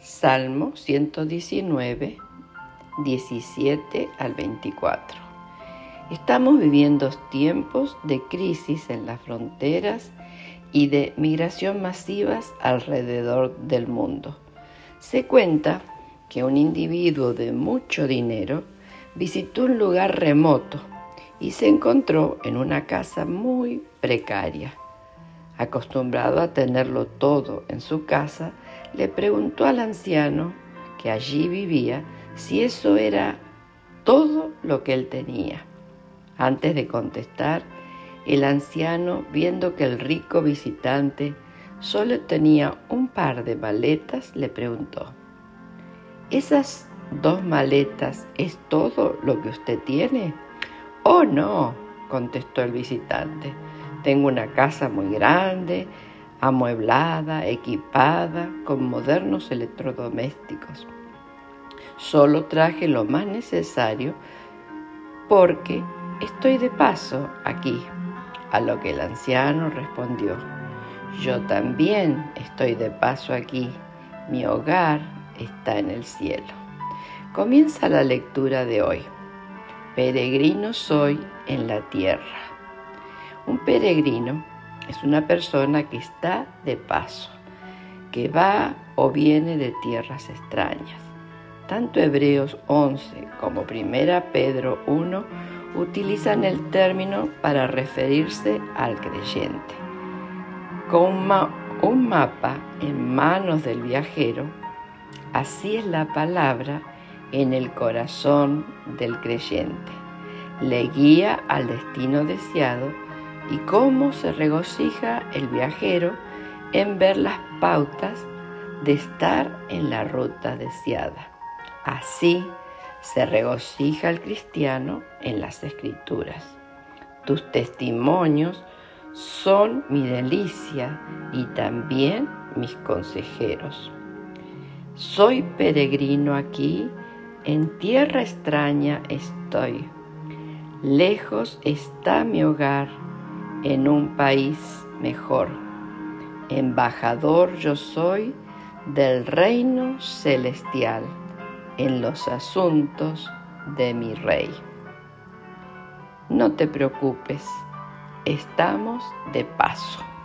Salmo 119, 17 al 24. Estamos viviendo tiempos de crisis en las fronteras y de migración masivas alrededor del mundo. Se cuenta que un individuo de mucho dinero visitó un lugar remoto y se encontró en una casa muy precaria. Acostumbrado a tenerlo todo en su casa, le preguntó al anciano que allí vivía si eso era todo lo que él tenía. Antes de contestar, el anciano, viendo que el rico visitante solo tenía un par de maletas, le preguntó: ¿esas 2 maletas es todo lo que usted tiene? «Oh, no», contestó el visitante. «Tengo una casa muy grande, amueblada, equipada, con modernos electrodomésticos. Solo traje lo más necesario porque estoy de paso aquí». A lo que el anciano respondió: «Yo también estoy de paso aquí. Mi hogar está en el cielo». Comienza la lectura de hoy. Peregrino soy en la tierra. Un peregrino es una persona que está de paso, que va o viene de tierras extrañas. Tanto Hebreos 11 como 1 Pedro 1 utilizan el término para referirse al creyente. Con un mapa en manos del viajero, así es la palabra en el corazón del creyente. Le guía al destino deseado y cómo se regocija el viajero en ver las pautas de estar en la ruta deseada. Así se regocija el cristiano en las Escrituras. Tus testimonios son mi delicia y también mis consejeros. Soy peregrino aquí, en tierra extraña estoy. Lejos está mi hogar, en un país mejor. Embajador yo soy del reino celestial, en los asuntos de mi rey. No te preocupes, estamos de paso.